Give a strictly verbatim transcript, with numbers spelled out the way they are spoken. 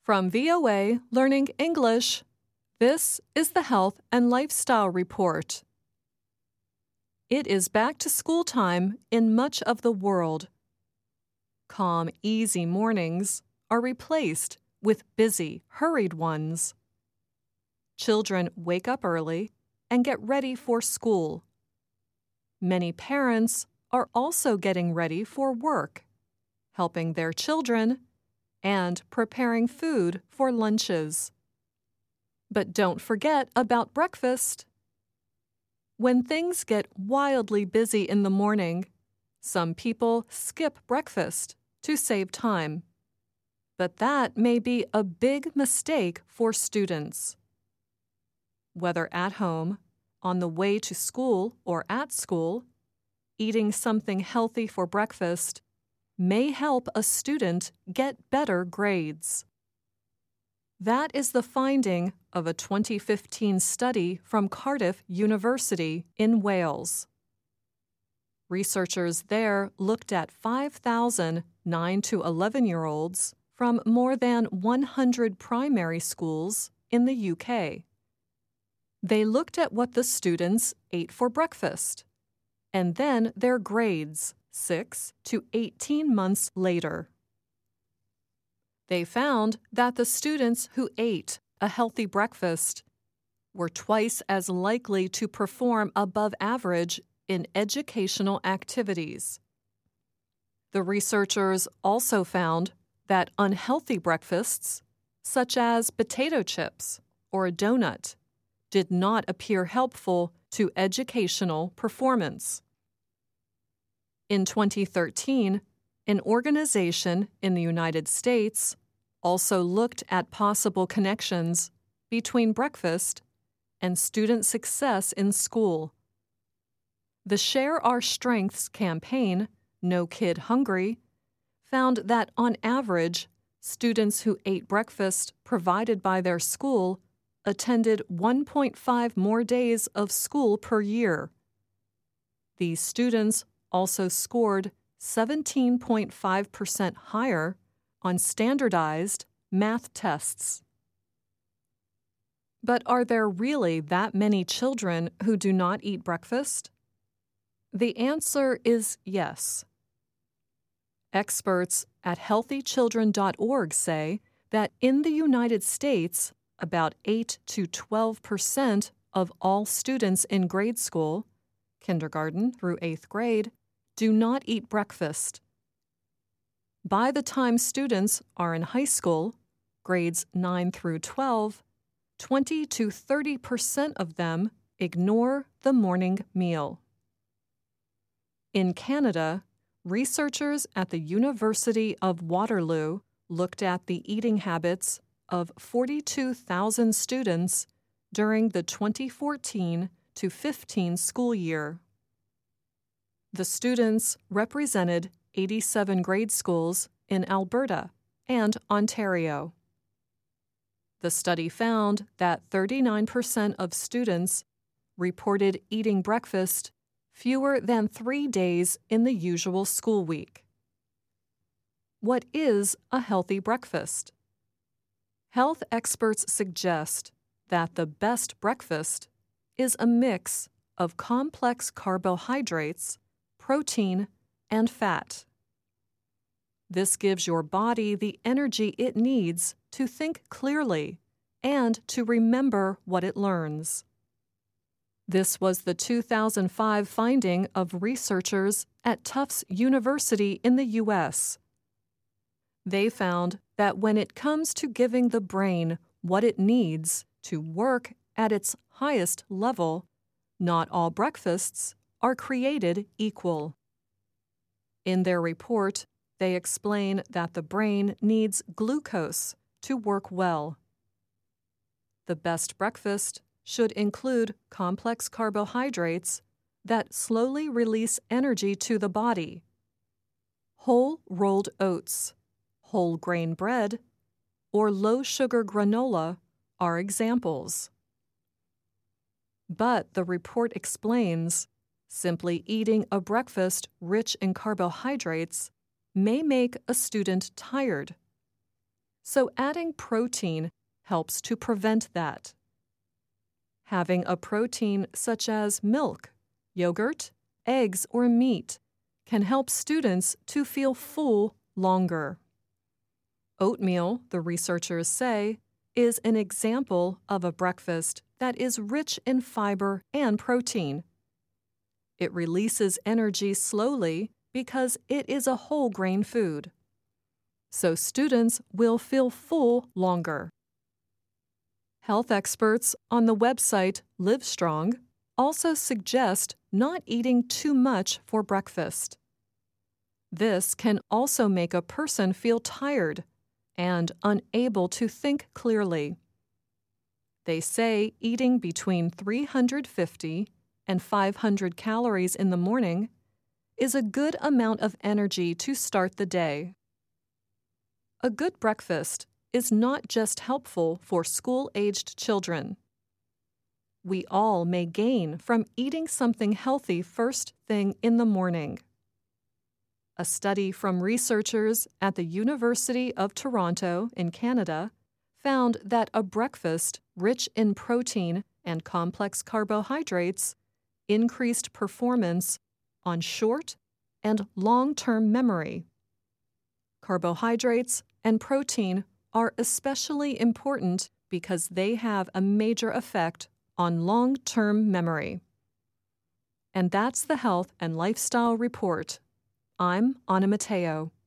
From V O A Learning English, this is the Health and Lifestyle Report. It is back to school time in much of the world. Calm, easy mornings are replaced with busy, hurried ones. Children wake up early and get ready for school. Many parents are also getting ready for work, helping their children, and preparing food for lunches. But don't forget about breakfast. When things get wildly busy in the morning, some people skip breakfast to save time. But that may be a big mistake for students. Whether at home, on the way to school, or at school, eating something healthy for breakfast may help a student get better grades. That is the finding of a twenty fifteen study from Cardiff University in Wales. Researchers there looked at five thousand nine to eleven-year-olds from more than one hundred primary schools in the U K. They looked at what the students ate for breakfast, and then their grades six to eighteen months later. They found that the students who ate a healthy breakfast were twice as likely to perform above average in educational activities. The researchers also found that unhealthy breakfasts, such as potato chips or a donut, did not appear helpful to educational performance. In twenty thirteen, an organization in the United States also looked at possible connections between breakfast and student success in school. The Share Our Strengths campaign, No Kid Hungry, found that on average, students who ate breakfast provided by their school attended one point five more days of school per year. These students also scored seventeen point five percent higher on standardized math tests. But are there really that many children who do not eat breakfast? The answer is yes. Experts at healthy children dot org say that in the United States, about eight to twelve percent of all students in grade school, kindergarten through eighth grade, do not eat breakfast. By the time students are in high school, grades nine through twelve, twenty to thirty percent of them ignore the morning meal. In Canada, researchers at the University of Waterloo looked at the eating habits of forty-two thousand students during the twenty fourteen to fifteen school year. The students represented eighty-seven grade schools in Alberta and Ontario. The study found that thirty-nine percent of students reported eating breakfast fewer than three days in the usual school week. What is a healthy breakfast? Health experts suggest that the best breakfast is a mix of complex carbohydrates, protein, and fat. This gives your body the energy it needs to think clearly and to remember what it learns. This was the two thousand five finding of researchers at Tufts University in the U S. They found that when it comes to giving the brain what it needs to work at its highest level, not all breakfasts are created equal. In their report, they explain that the brain needs glucose to work well. The best breakfast should include complex carbohydrates that slowly release energy to the body. Whole rolled oats, whole grain bread, or low-sugar granola are examples. But the report explains, simply eating a breakfast rich in carbohydrates may make a student tired. so adding protein helps to prevent that. Having a protein such as milk, yogurt, eggs, or meat can help students to feel full longer. Oatmeal, the researchers say, is an example of a breakfast that is rich in fiber and protein. It releases energy slowly because it is a whole grain food. So students will feel full longer. Health experts on the website Livestrong also suggest not eating too much for breakfast. This can also make a person feel tired and unable to think clearly. They say eating between three hundred fifty and five hundred calories in the morning is a good amount of energy to start the day. A good breakfast is not just helpful for school-aged children. We all may gain from eating something healthy first thing in the morning. A study from researchers at the University of Toronto in Canada found that a breakfast rich in protein and complex carbohydrates increased performance on short and long-term memory. Carbohydrates and protein are especially important because they have a major effect on long-term memory. And that's the Health and Lifestyle Report. I'm Anna Matteo.